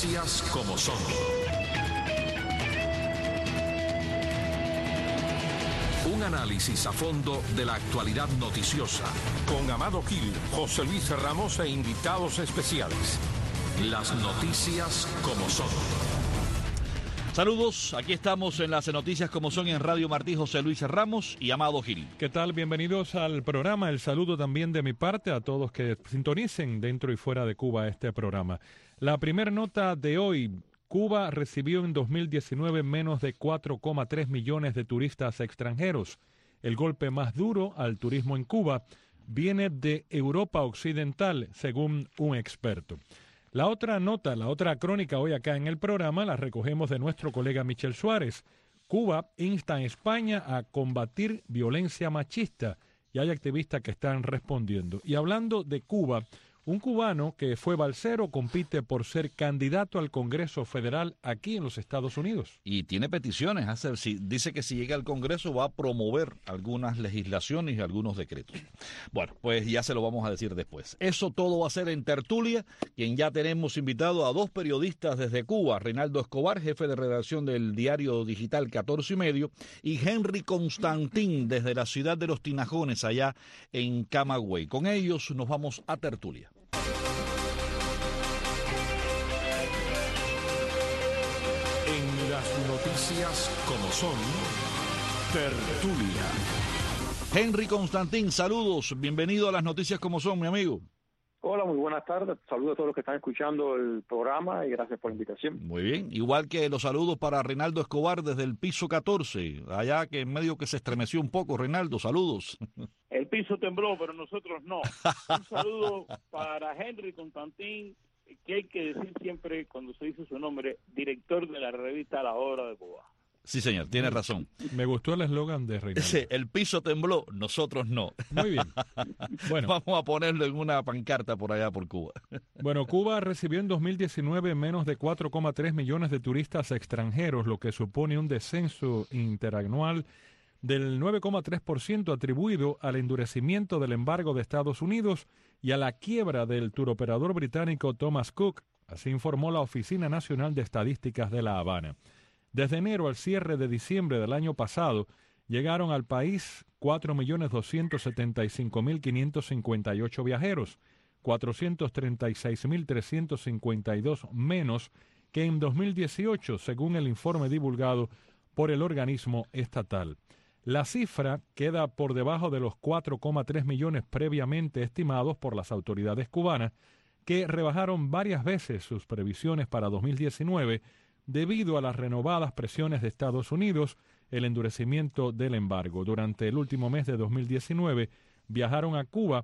noticias como son. Un análisis a fondo de la actualidad noticiosa. Con Amado Gil, José Luis Ramos e invitados especiales. Las noticias como son. Saludos, aquí estamos en las noticias como son en Radio Martí, José Luis Ramos y Amado Gil. ¿Qué tal? Bienvenidos al programa. El saludo también de mi parte a todos que sintonicen dentro y fuera de Cuba este programa. La primera nota de hoy: Cuba recibió en 2019 menos de 4,3 millones de turistas extranjeros. El golpe más duro al turismo en Cuba viene de Europa Occidental, según un experto. La otra nota, la otra crónica hoy acá en el programa la recogemos de nuestro colega Michel Suárez. Cuba insta a España a combatir violencia machista y hay activistas que están respondiendo. Y hablando de Cuba, un cubano que fue balsero compite por ser candidato al Congreso Federal aquí en los Estados Unidos. Y tiene peticiones, dice que si llega al Congreso va a promover algunas legislaciones y algunos decretos. Bueno, pues ya se lo vamos a decir después. Eso todo va a ser en tertulia, quien ya tenemos invitado a dos periodistas desde Cuba, Reinaldo Escobar, jefe de redacción del diario digital 14 y medio, y Henry Constantín desde la ciudad de Los Tinajones, allá en Camagüey. Con ellos nos vamos a tertulia. En las noticias como son, tertulia. Henry Constantín, saludos, bienvenido a las noticias como son, mi amigo. Hola, muy buenas tardes. Saludos a todos los que están escuchando el programa y gracias por la invitación. Muy bien, igual que los saludos para Reinaldo Escobar desde el piso 14, allá que en medio que se estremeció un poco. Reinaldo, saludos. El piso tembló, pero nosotros no. Un saludo para Henry Constantín, que hay que decir siempre cuando se dice su nombre, director de la revista La Hora de Cuba. Sí, señor, tiene razón. Me gustó el eslogan de Reinaldo. Sí, el piso tembló, nosotros no. Muy bien. Bueno, vamos a ponerlo en una pancarta por allá por Cuba. Bueno, Cuba recibió en 2019 menos de 4,3 millones de turistas extranjeros, lo que supone un descenso interanual del 9,3% atribuido al endurecimiento del embargo de Estados Unidos y a la quiebra del turoperador británico Thomas Cook, así informó la Oficina Nacional de Estadísticas de La Habana. Desde enero al cierre de diciembre del año pasado, llegaron al país 4.275.558 viajeros, 436.352 menos que en 2018, según el informe divulgado por el organismo estatal. La cifra queda por debajo de los 4,3 millones previamente estimados por las autoridades cubanas, que rebajaron varias veces sus previsiones para 2019 debido a las renovadas presiones de Estados Unidos, el endurecimiento del embargo. Durante el último mes de 2019 viajaron a Cuba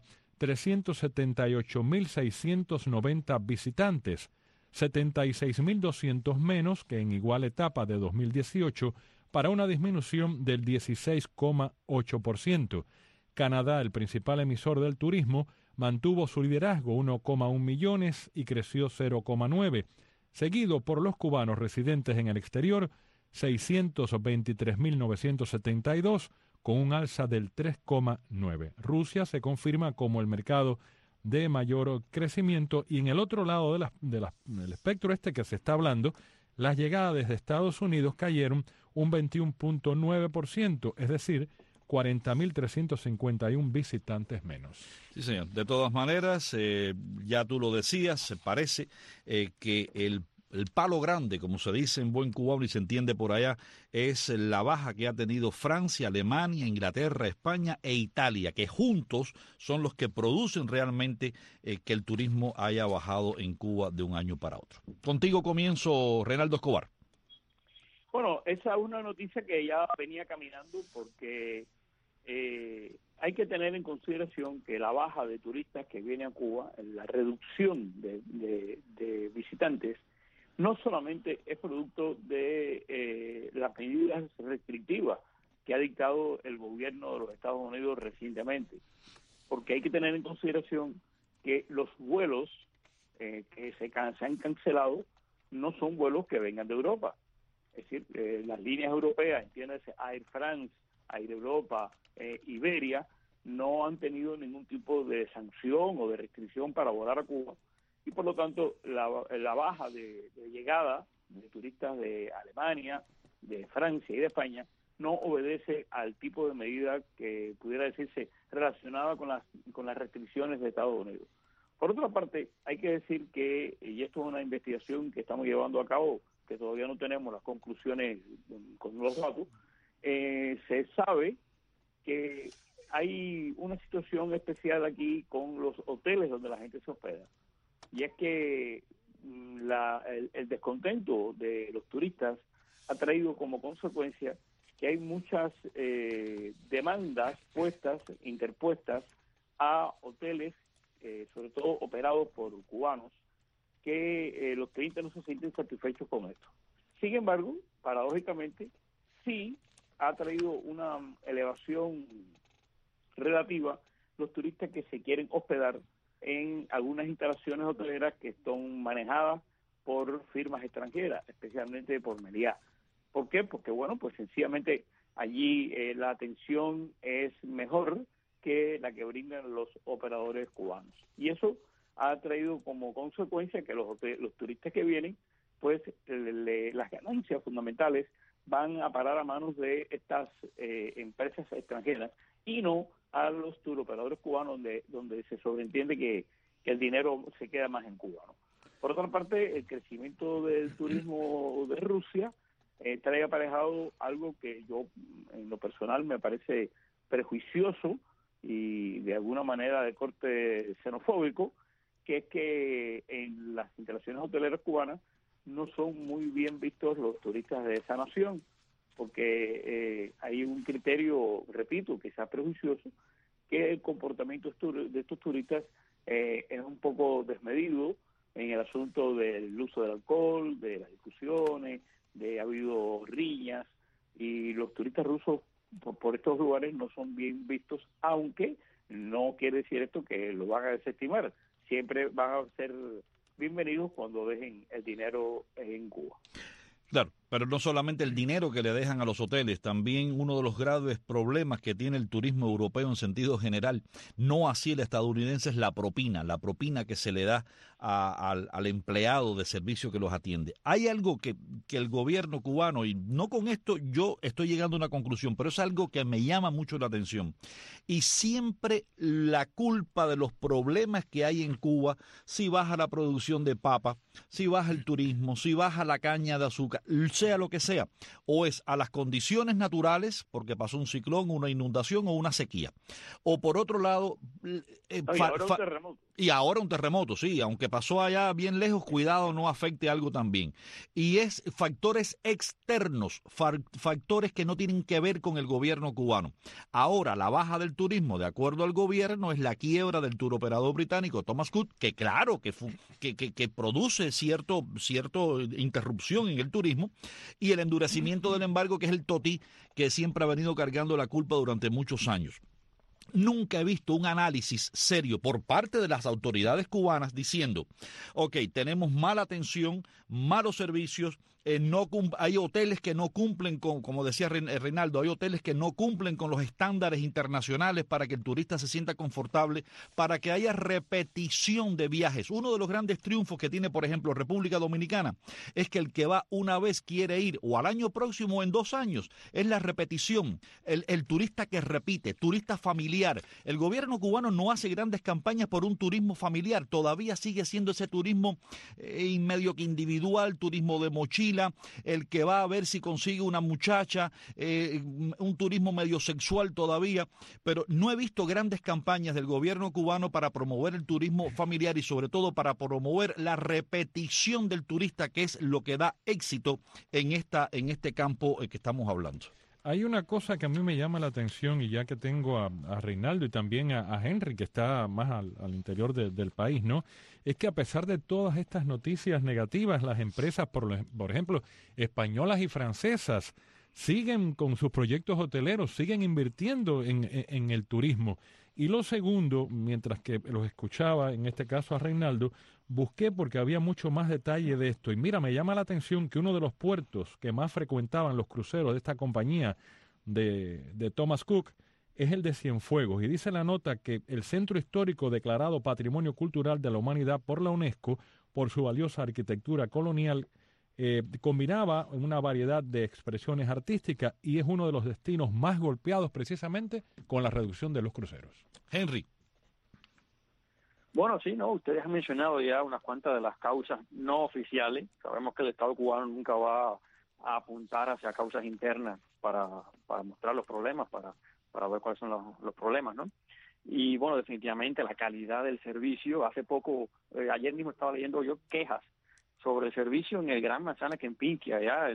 378.690 visitantes, 76.200 menos que en igual etapa de 2018, para una disminución del 16,8%. Canadá, el principal emisor del turismo, mantuvo su liderazgo, 1,1 millones, y creció 0,9%. Seguido por los cubanos residentes en el exterior, 623.972, con un alza del 3,9%. Rusia se confirma como el mercado de mayor crecimiento, y en el otro lado del espectro que se está hablando, las llegadas desde Estados Unidos cayeron un 21,9%, es decir, 40.351 visitantes menos. Sí, señor. De todas maneras, ya tú lo decías, parece que el palo grande, como se dice en buen cubano y se entiende por allá, es la baja que ha tenido Francia, Alemania, Inglaterra, España e Italia, que juntos son los que producen realmente que el turismo haya bajado en Cuba de un año para otro. Contigo comienzo, Reinaldo Escobar. Bueno, esa es una noticia que ya venía caminando porque hay que tener en consideración que la baja de turistas que viene a Cuba, la reducción de visitantes, no solamente es producto de las medidas restrictivas que ha dictado el gobierno de los Estados Unidos recientemente, porque hay que tener en consideración que los vuelos que se han cancelado no son vuelos que vengan de Europa. Es decir, las líneas europeas, entiéndase, Air France, Air Europa, Iberia, no han tenido ningún tipo de sanción o de restricción para volar a Cuba, y por lo tanto la baja de llegada de turistas de Alemania, de Francia y de España no obedece al tipo de medida que pudiera decirse relacionada con las restricciones de Estados Unidos. Por otra parte, hay que decir que, y esto es una investigación que estamos llevando a cabo, que todavía no tenemos las conclusiones con los datos, se sabe que hay una situación especial aquí con los hoteles donde la gente se hospeda, y es que el descontento de los turistas ha traído como consecuencia que hay muchas demandas interpuestas a hoteles, sobre todo operados por cubanos, que los clientes no se sienten satisfechos con esto. Sin embargo, paradójicamente, sí ha traído una elevación relativa los turistas que se quieren hospedar en algunas instalaciones hoteleras que están manejadas por firmas extranjeras, especialmente por Meliá. ¿Por qué? Porque, bueno, pues sencillamente allí la atención es mejor que la que brindan los operadores cubanos. Y eso ha traído como consecuencia que los turistas que vienen, pues las ganancias fundamentales van a parar a manos de estas empresas extranjeras y no a los turoperadores cubanos, donde se sobreentiende que el dinero se queda más en Cuba, ¿no? Por otra parte, el crecimiento del turismo de Rusia trae aparejado algo que yo, en lo personal, me parece prejuicioso y de alguna manera de corte xenofóbico, que es que en las instalaciones hoteleras cubanas no son muy bien vistos los turistas de esa nación, porque hay un criterio, repito, quizás prejuicioso, que el comportamiento de estos turistas es un poco desmedido en el asunto del uso del alcohol, de las discusiones, ha habido riñas, y los turistas rusos por estos lugares no son bien vistos, aunque no quiere decir esto que lo van a desestimar. Siempre van a ser bienvenidos cuando dejen el dinero en Cuba. Claro, pero no solamente el dinero que le dejan a los hoteles, también uno de los graves problemas que tiene el turismo europeo en sentido general, no así el estadounidense, es la propina que se le da al empleado de servicio que los atiende. Hay algo que el gobierno cubano, y no con esto yo estoy llegando a una conclusión, pero es algo que me llama mucho la atención, y siempre la culpa de los problemas que hay en Cuba, si baja la producción de papa, si baja el turismo, si baja la caña de azúcar, sea lo que sea, o es a las condiciones naturales, porque pasó un ciclón, una inundación o una sequía, o por otro lado, y ahora un terremoto, sí, aunque pasó allá bien lejos, cuidado, no afecte algo también. Y es factores externos, factores que no tienen que ver con el gobierno cubano. Ahora, la baja del turismo, de acuerdo al gobierno, es la quiebra del turoperador británico Thomas Cook, que claro, que produce cierta interrupción en el turismo, y el endurecimiento del embargo, que es el totí, que siempre ha venido cargando la culpa durante muchos años. Nunca he visto un análisis serio por parte de las autoridades cubanas diciendo, ok, tenemos mala atención, malos servicios, hay hoteles que no cumplen con, como decía Reinaldo, hay hoteles que no cumplen con los estándares internacionales para que el turista se sienta confortable, para que haya repetición de viajes. Uno de los grandes triunfos que tiene, por ejemplo, República Dominicana, es que el que va una vez quiere ir o al año próximo o en 2 años. Es la repetición, el turista que repite, turista familiar. El gobierno cubano no hace grandes campañas por un turismo familiar, todavía sigue siendo ese turismo medio que individual, turismo de mochila, el que va a ver si consigue una muchacha, un turismo medio sexual todavía, pero no he visto grandes campañas del gobierno cubano para promover el turismo familiar y sobre todo para promover la repetición del turista, que es lo que da éxito en este campo que estamos hablando. Hay una cosa que a mí me llama la atención, y ya que tengo a Reinaldo y también a Henry, que está más al interior del país, ¿no? Es que a pesar de todas estas noticias negativas, las empresas, por ejemplo, españolas y francesas, siguen con sus proyectos hoteleros, siguen invirtiendo en el turismo. Y lo segundo, mientras que los escuchaba, en este caso a Reinaldo, busqué porque había mucho más detalle de esto. Y mira, me llama la atención que uno de los puertos que más frecuentaban los cruceros de esta compañía de Thomas Cook es el de Cienfuegos. Y dice la nota que el centro histórico declarado Patrimonio Cultural de la Humanidad por la UNESCO, por su valiosa arquitectura colonial, combinaba una variedad de expresiones artísticas y es uno de los destinos más golpeados precisamente con la reducción de los cruceros. Henry. Bueno, sí, no, ustedes han mencionado ya unas cuantas de las causas no oficiales. Sabemos que el Estado cubano nunca va a apuntar hacia causas internas para mostrar los problemas, para ver cuáles son los problemas, ¿no? Y bueno, definitivamente la calidad del servicio. Hace poco, ayer mismo estaba leyendo yo quejas sobre el servicio en el Gran Manzana Kempinski, allá,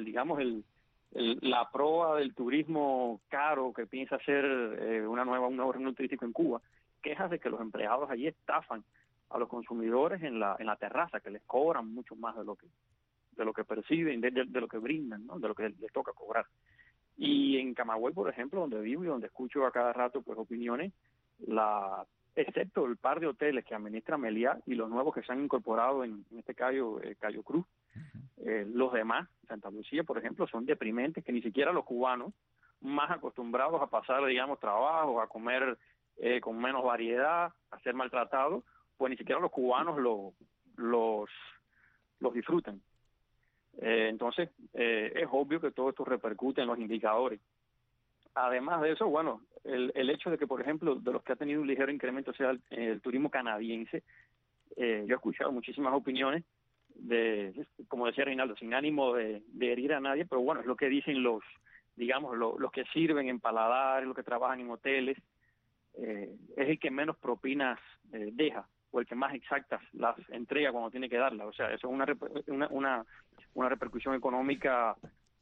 la proa del turismo caro que piensa hacer un nuevo reino turístico en Cuba. Quejas de que los empleados allí estafan a los consumidores en la terraza, que les cobran mucho más de lo que perciben, de lo que brindan, ¿no? De lo que les toca cobrar. Y en Camagüey, por ejemplo, donde vivo y donde escucho a cada rato pues opiniones, excepto el par de hoteles que administra Meliá y los nuevos que se han incorporado en este Cayo Cruz, los demás, Santa Lucía, por ejemplo, son deprimentes, que ni siquiera los cubanos, más acostumbrados a pasar, digamos, trabajos, a comer con menos variedad, a ser maltratados, pues ni siquiera los cubanos los disfrutan. Entonces, es obvio que todo esto repercute en los indicadores. Además de eso, bueno, el hecho de que, por ejemplo, de los que ha tenido un ligero incremento sea el turismo canadiense, yo he escuchado muchísimas opiniones como decía Reinaldo, sin ánimo de herir a nadie, pero bueno, es lo que dicen los que sirven en paladares, los que trabajan en hoteles, es el que menos propinas deja, o el que más exactas las entrega cuando tiene que darlas. O sea, eso es una repercusión económica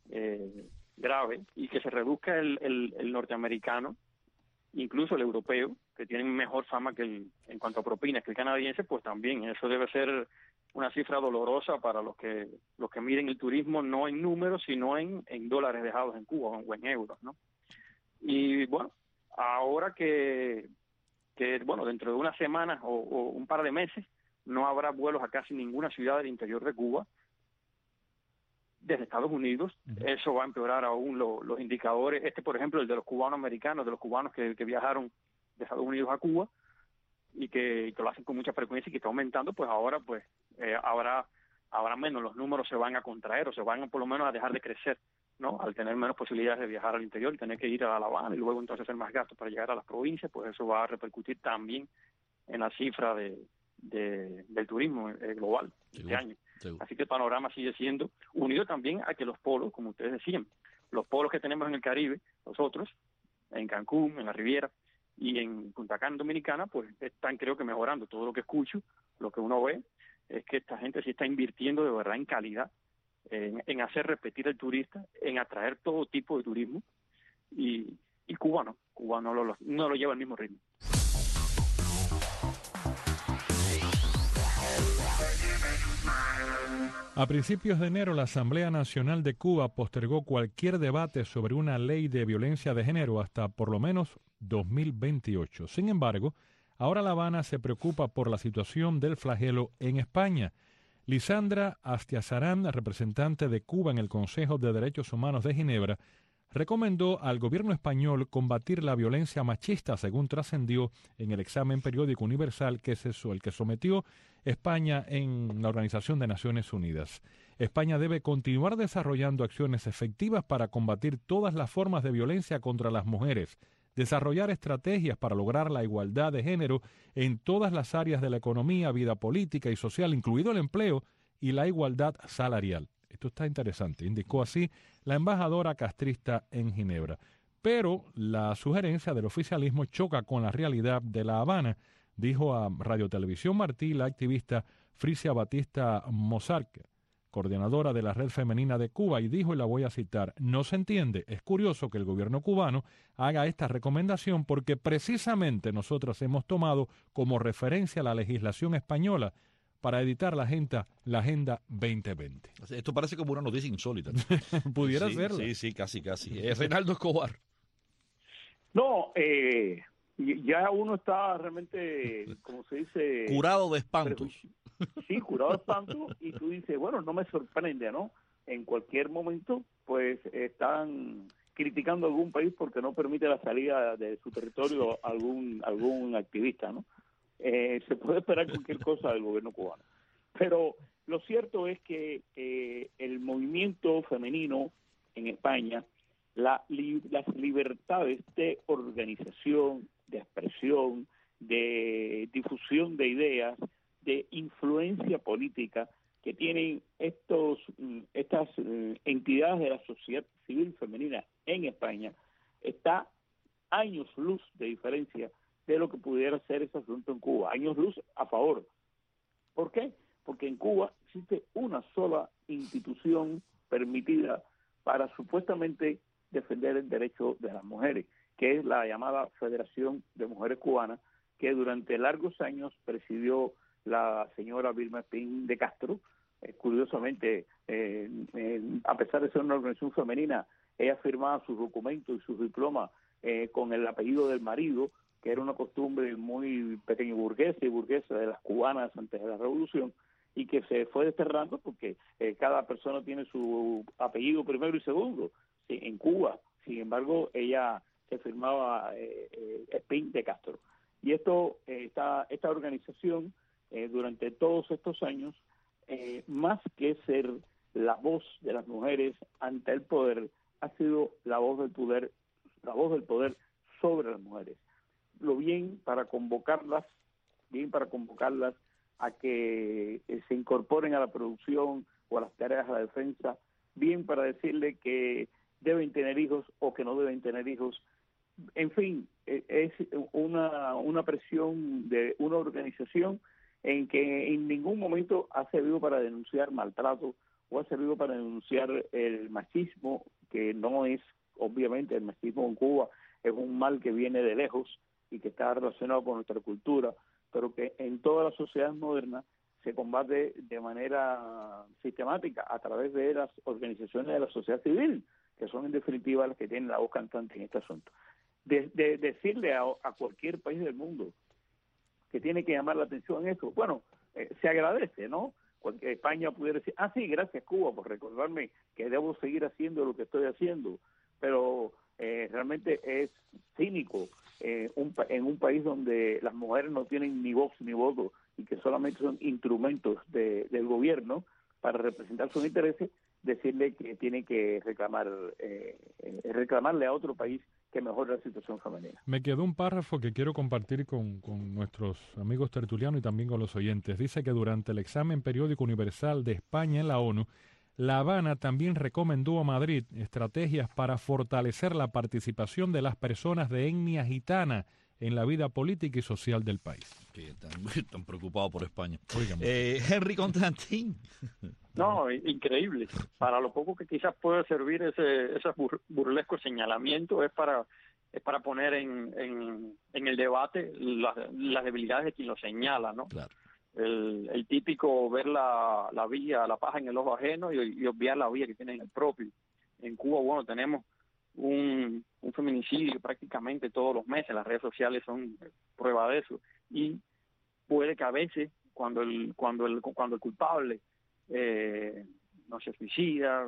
grave, y que se reduzca el norteamericano, incluso el europeo, que tienen mejor fama en cuanto a propinas que el canadiense, pues también eso debe ser una cifra dolorosa para los que miden el turismo no en números, sino en dólares dejados en Cuba o en euros, ¿no? Y bueno, ahora que bueno, dentro de unas semanas o un par de meses no habrá vuelos a casi ninguna ciudad del interior de Cuba desde Estados Unidos. Eso va a empeorar aún los indicadores. Por ejemplo, el de los cubanos americanos, de los cubanos que viajaron de Estados Unidos a Cuba y que lo hacen con mucha frecuencia y que está aumentando, pues ahora habrá menos, los números se van a contraer o se van por lo menos a dejar de crecer, ¿no? Al tener menos posibilidades de viajar al interior y tener que ir a La Habana y luego entonces hacer más gastos para llegar a las provincias, pues eso va a repercutir también en la cifra del turismo global este año. Seguro. Así que el panorama sigue siendo unido también a que los polos, como ustedes decían, los polos que tenemos en el Caribe, nosotros, en Cancún, en la Riviera y en Punta Cana, Dominicana, pues están, creo que, mejorando. Todo lo que escucho, lo que uno ve, es que esta gente sí está invirtiendo de verdad en calidad, en hacer repetir al turista, en atraer todo tipo de turismo, y Cuba no lo lleva al mismo ritmo. A principios de enero, la Asamblea Nacional de Cuba postergó cualquier debate sobre una ley de violencia de género hasta por lo menos 2028. Sin embargo, ahora La Habana se preocupa por la situación del flagelo en España. Lisandra Astiazarán, representante de Cuba en el Consejo de Derechos Humanos de Ginebra, recomendó al gobierno español combatir la violencia machista, según trascendió en el examen periódico universal que es el que sometió España en la Organización de Naciones Unidas. España debe continuar desarrollando acciones efectivas para combatir todas las formas de violencia contra las mujeres, desarrollar estrategias para lograr la igualdad de género en todas las áreas de la economía, vida política y social, incluido el empleo y la igualdad salarial. Esto está interesante, indicó así la embajadora castrista en Ginebra. Pero la sugerencia del oficialismo choca con la realidad de La Habana, dijo a Radio Televisión Martí la activista Frisia Batista Mozart, coordinadora de la Red Femenina de Cuba, y dijo, y la voy a citar: no se entiende, es curioso que el gobierno cubano haga esta recomendación porque precisamente nosotros hemos tomado como referencia la legislación española para editar la Agenda 2020. Esto parece como una noticia insólita. Pudiera serlo. Sí, casi. Reinaldo Escobar. No, ya uno está realmente, como se dice... curado de espantos. Sí, curado de espantos, y tú dices, bueno, no me sorprende, ¿no? En cualquier momento, pues, están criticando a algún país porque no permite la salida de su territorio a algún activista, ¿no? Se puede esperar cualquier cosa del gobierno cubano. Pero lo cierto es que el movimiento femenino en España, las libertades de organización, de expresión, de difusión de ideas, de influencia política que tienen estas entidades de la sociedad civil femenina en España, está años luz de diferencia de lo que pudiera ser ese asunto en Cuba, años luz a favor. ¿Por qué? Porque en Cuba existe una sola institución permitida para supuestamente defender el derecho de las mujeres, que es la llamada Federación de Mujeres Cubanas, que durante largos años presidió la señora Vilma Espín de Castro. Curiosamente, a pesar de ser una organización femenina, ella firmaba sus documentos y sus diplomas con el apellido del marido, que era una costumbre muy pequeño burguesa y burguesa de las cubanas antes de la revolución, y que se fue desterrando porque cada persona tiene su apellido primero y segundo en Cuba. Sin embargo, ella se firmaba Espín de Castro. Y esta organización, durante todos estos años, más que ser la voz de las mujeres ante el poder, ha sido la voz del poder sobre las mujeres. Lo bien para convocarlas a que se incorporen a la producción o a las tareas de la defensa, bien para decirle que deben tener hijos o que no deben tener hijos. En fin, es una presión de una organización en que en ningún momento ha servido para denunciar maltrato o ha servido para denunciar el machismo, que no es, obviamente, el machismo en Cuba es un mal que viene de lejos y que está relacionado con nuestra cultura, pero que en toda la sociedad moderna se combate de manera sistemática a través de las organizaciones de la sociedad civil, que son en definitiva las que tienen la voz cantante en este asunto. De decirle a cualquier país del mundo que tiene que llamar la atención en eso, bueno, se agradece, ¿no? Porque España pudiera decir, sí, gracias Cuba por recordarme que debo seguir haciendo lo que estoy haciendo, pero realmente es cínico en un país donde las mujeres no tienen ni voz ni voto y que solamente son instrumentos del gobierno para representar sus intereses, decirle que tiene que reclamarle a otro país que mejore la situación femenina. Me quedó un párrafo que quiero compartir con nuestros amigos tertulianos y también con los oyentes. Dice que durante el examen periódico universal de España en la ONU, La Habana también recomendó a Madrid estrategias para fortalecer la participación de las personas de etnia gitana en la vida política y social del país. Que están preocupados por España. Henry Constantin. No, increíble. Para lo poco que quizás puede servir ese burlesco señalamiento es para poner en el debate las debilidades de quien lo señala, ¿no? Claro. El típico ver la paja en el ojo ajeno y obviar la vía que tiene en el propio. En Cuba, bueno, tenemos un feminicidio prácticamente todos los meses, las redes sociales son prueba de eso, y puede que a veces cuando el culpable no se suicida,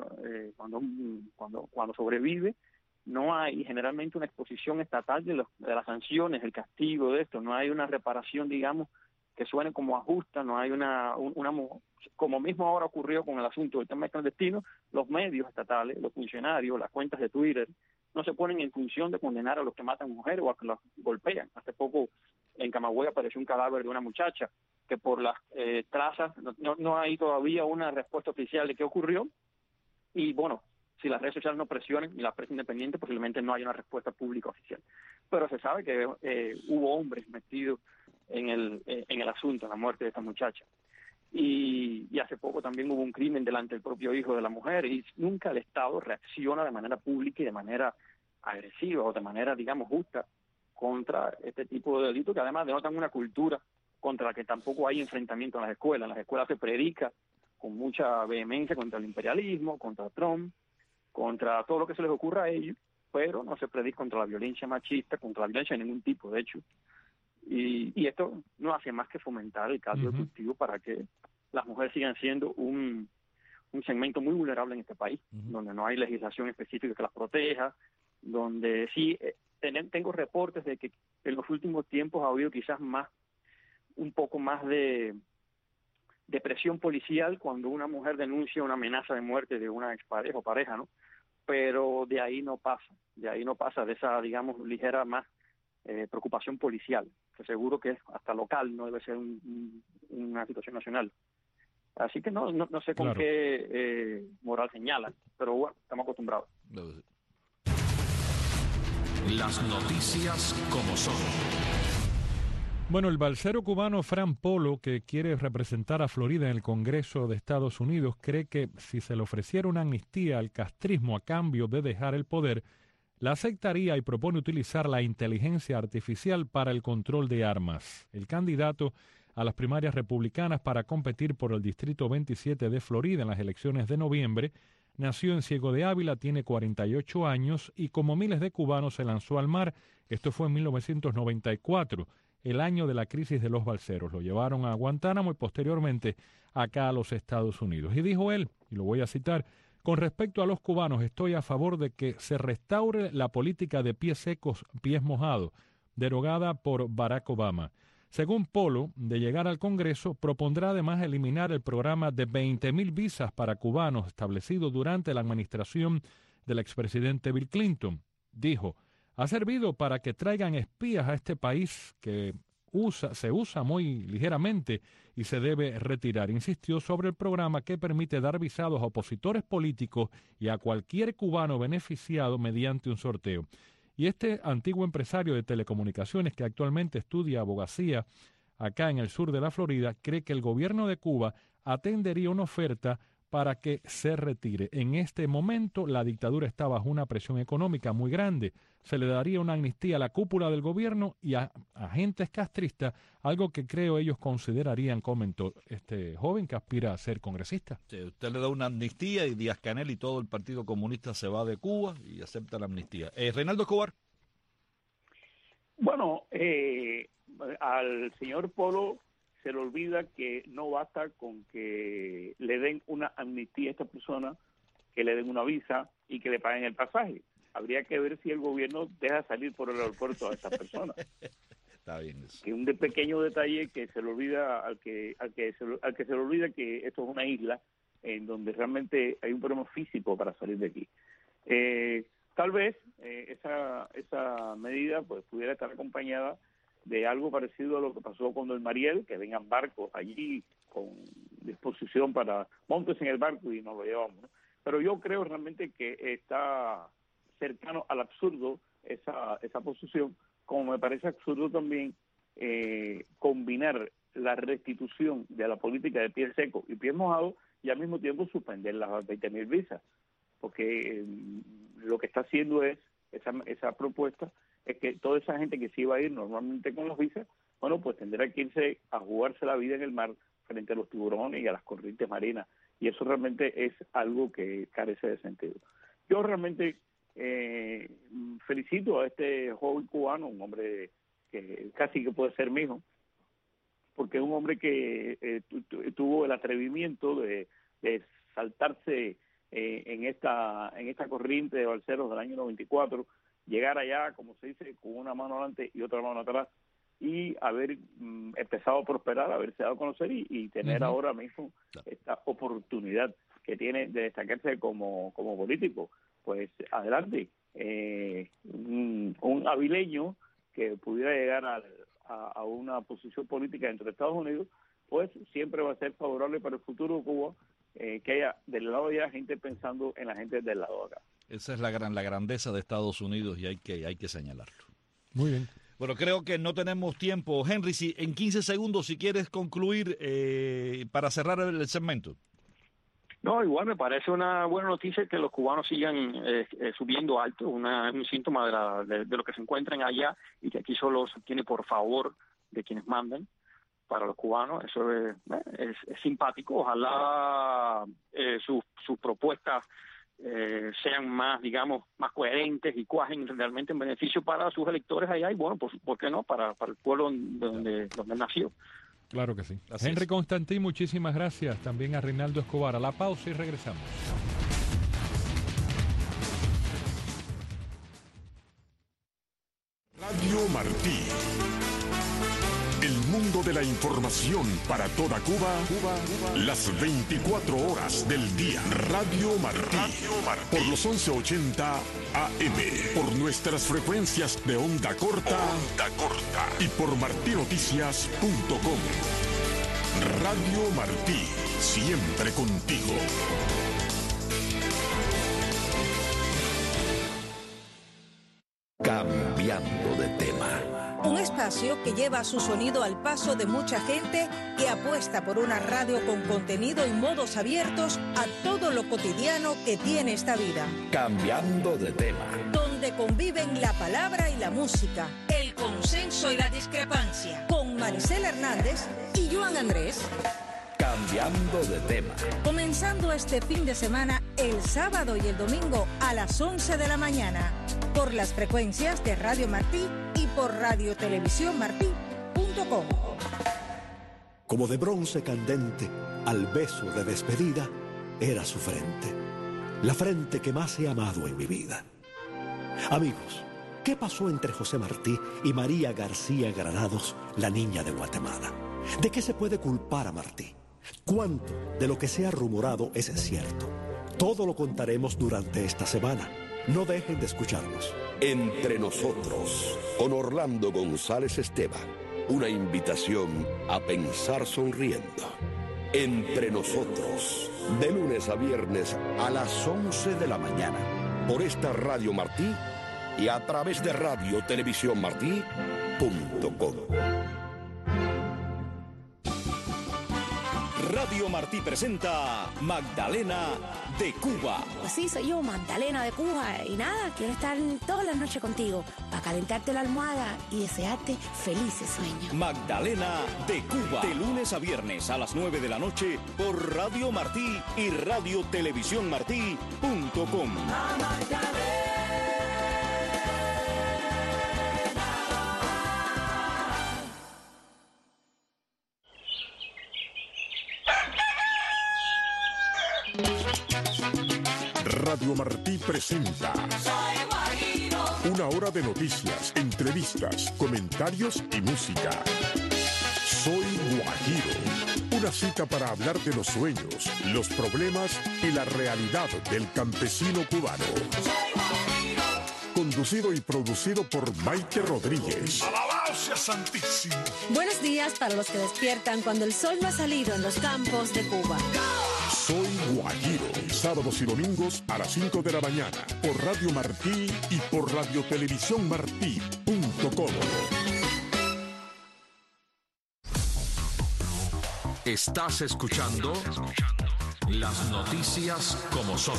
cuando sobrevive, no hay generalmente una exposición estatal de las sanciones, el castigo de esto, no hay una reparación, digamos, que suene como a justa, no hay una como mismo ahora ocurrió con el asunto del tema clandestino, los medios estatales, los funcionarios, las cuentas de Twitter, no se ponen en función de condenar a los que matan mujeres o a que los golpean. Hace poco en Camagüey apareció un cadáver de una muchacha que por las trazas no hay todavía una respuesta oficial de qué ocurrió, y bueno, si las redes sociales no presionan y la prensa independiente, posiblemente no haya una respuesta pública oficial. Pero se sabe que hubo hombres metidos en el asunto, en la muerte de esta muchacha. Y hace poco también hubo un crimen delante del propio hijo de la mujer, y nunca el Estado reacciona de manera pública y de manera agresiva o de manera, digamos, justa contra este tipo de delitos, que además denotan una cultura contra la que tampoco hay enfrentamiento en las escuelas. En las escuelas se predica con mucha vehemencia contra el imperialismo, contra Trump, contra todo lo que se les ocurra a ellos, pero no se predica contra la violencia machista, contra la violencia de ningún tipo, de hecho. Y esto no hace más que fomentar el caldo de cultivo para que las mujeres sigan siendo un segmento muy vulnerable en este país, donde no hay legislación específica que las proteja, donde sí tengo reportes de que en los últimos tiempos ha habido quizás un poco más de presión policial cuando una mujer denuncia una amenaza de muerte de una expareja o pareja, ¿no? Pero de ahí no pasa de esa, digamos, ligera más preocupación policial, que seguro que es hasta local, no debe ser una situación nacional. Así que no sé con qué moral señalan, pero bueno, estamos acostumbrados. Las noticias como son. Bueno, el balsero cubano Fran Polo, que quiere representar a Florida en el Congreso de Estados Unidos, cree que si se le ofreciera una amnistía al castrismo a cambio de dejar el poder, la aceptaría y propone utilizar la inteligencia artificial para el control de armas. El candidato a las primarias republicanas para competir por el Distrito 27 de Florida en las elecciones de noviembre nació en Ciego de Ávila, tiene 48 años y como miles de cubanos se lanzó al mar. Esto fue en 1994. El año de la crisis de los balseros. Lo llevaron a Guantánamo y posteriormente acá a los Estados Unidos. Y dijo él, y lo voy a citar, con respecto a los cubanos, estoy a favor de que se restaure la política de pies secos, pies mojados, derogada por Barack Obama. Según Polo, de llegar al Congreso, propondrá además eliminar el programa de 20,000 visas para cubanos establecido durante la administración del expresidente Bill Clinton. Dijo, ha servido para que traigan espías a este país que se usa muy ligeramente y se debe retirar. Insistió sobre el programa que permite dar visados a opositores políticos y a cualquier cubano beneficiado mediante un sorteo. Y este antiguo empresario de telecomunicaciones que actualmente estudia abogacía acá en el sur de la Florida cree que el gobierno de Cuba atendería una oferta para que se retire. En este momento la dictadura está bajo una presión económica muy grande. Se le daría una amnistía a la cúpula del gobierno y a agentes castristas, algo que creo ellos considerarían, comentó este joven que aspira a ser congresista. Sí, usted le da una amnistía y Díaz-Canel y todo el Partido Comunista se va de Cuba y acepta la amnistía. Reinaldo Escobar. Bueno, al señor Polo se le olvida que no basta con que le den una amnistía a esta persona, que le den una visa y que le paguen el pasaje. Habría que ver si el gobierno deja salir por el aeropuerto a estas personas. Está bien eso. Que un pequeño detalle que se le olvida al que se le olvida que esto es una isla en donde realmente hay un problema físico para salir de aquí. Tal vez esa medida pues pudiera estar acompañada de algo parecido a lo que pasó con el Mariel, que vengan barcos allí con disposición para montes en el barco y nos lo llevamos, ¿no? Pero yo creo realmente que está cercano al absurdo esa posición, como me parece absurdo también combinar la restitución de la política de pies secos y pies mojados y al mismo tiempo suspender las 20,000 visas, porque lo que está haciendo es esa propuesta es que toda esa gente que se iba a ir normalmente con las visas, bueno, pues tendrá que irse a jugarse la vida en el mar frente a los tiburones y a las corrientes marinas, y eso realmente es algo que carece de sentido. Yo realmente felicito a este joven cubano, un hombre que casi que puede ser mi hijo, porque es un hombre que tuvo el atrevimiento de saltarse en esta corriente de balseros del año 94, llegar allá, como se dice, con una mano adelante y otra mano atrás, y haber empezado a prosperar, haberse dado a conocer y tener ahora mismo esta oportunidad que tiene de destacarse como político. Pues adelante, un avileño que pudiera llegar a una posición política dentro de Estados Unidos, pues siempre va a ser favorable para el futuro de Cuba, que haya del lado de allá gente pensando en la gente del lado de acá. Esa es la grandeza de Estados Unidos y hay que señalarlo. Muy bien. Bueno, creo que no tenemos tiempo. Henry, en 15 segundos, si quieres concluir para cerrar el segmento. No, igual me parece una buena noticia que los cubanos sigan subiendo alto, un síntoma de lo que se encuentran allá y que aquí solo se obtiene por favor de quienes mandan. Para los cubanos eso es simpático. Ojalá sus propuestas sean más coherentes y cuajen realmente en beneficio para sus electores allá y bueno, ¿por qué no? Para el pueblo donde nació. Claro que sí. Así Henry es. Constantín, muchísimas gracias. También a Reinaldo Escobar. A la pausa y regresamos. Martí. El mundo de la información para toda Cuba, las 24 horas del día. Radio Martí. Por los 1180 AM. Por nuestras frecuencias de onda corta. Y por martinoticias.com. Radio Martí. Siempre contigo. Cambiando de tema. Un espacio que lleva su sonido al paso de mucha gente que apuesta por una radio con contenido y modos abiertos a todo lo cotidiano que tiene esta vida. Cambiando de tema. Donde conviven la palabra y la música, el consenso y la discrepancia. Con Maricela Hernández y Joan Andrés. Cambiando de tema. Comenzando este fin de semana, el sábado y el domingo a las 11 de la mañana. Por las frecuencias de Radio Martí y por radiotelevisiónmartí.com. Como de bronce candente, al beso de despedida, era su frente. La frente que más he amado en mi vida. Amigos, ¿qué pasó entre José Martí y María García Granados, la niña de Guatemala? ¿De qué se puede culpar a Martí? ¿Cuánto de lo que se ha rumorado es cierto? Todo lo contaremos durante esta semana. No dejen de escucharnos. Entre nosotros, con Orlando González Esteban. Una invitación a pensar sonriendo. Entre nosotros, de lunes a viernes a las 11 de la mañana. Por esta Radio Martí y a través de radiotelevisiónmartí.com. Radio Martí presenta Magdalena de Cuba. Pues sí, soy yo, Magdalena de Cuba. Y nada, quiero estar todas las noches contigo para calentarte la almohada y desearte felices sueños. Magdalena de Cuba. De lunes a viernes a las 9 de la noche por Radio Martí y radiotelevisiónmartí.com. Radio Martí presenta una hora de noticias, entrevistas, comentarios y música. Soy Guajiro. Una cita para hablar de los sueños, los problemas y la realidad del campesino cubano. Conducido y producido por Maite Rodríguez. ¡Alabado sea Santísimo! Buenos días para los que despiertan cuando el sol no ha salido en los campos de Cuba. Soy Guajiro, sábados y domingos a las 5 de la mañana, por Radio Martí y por radiotelevisiónmartí.com. Estás escuchando las noticias como son.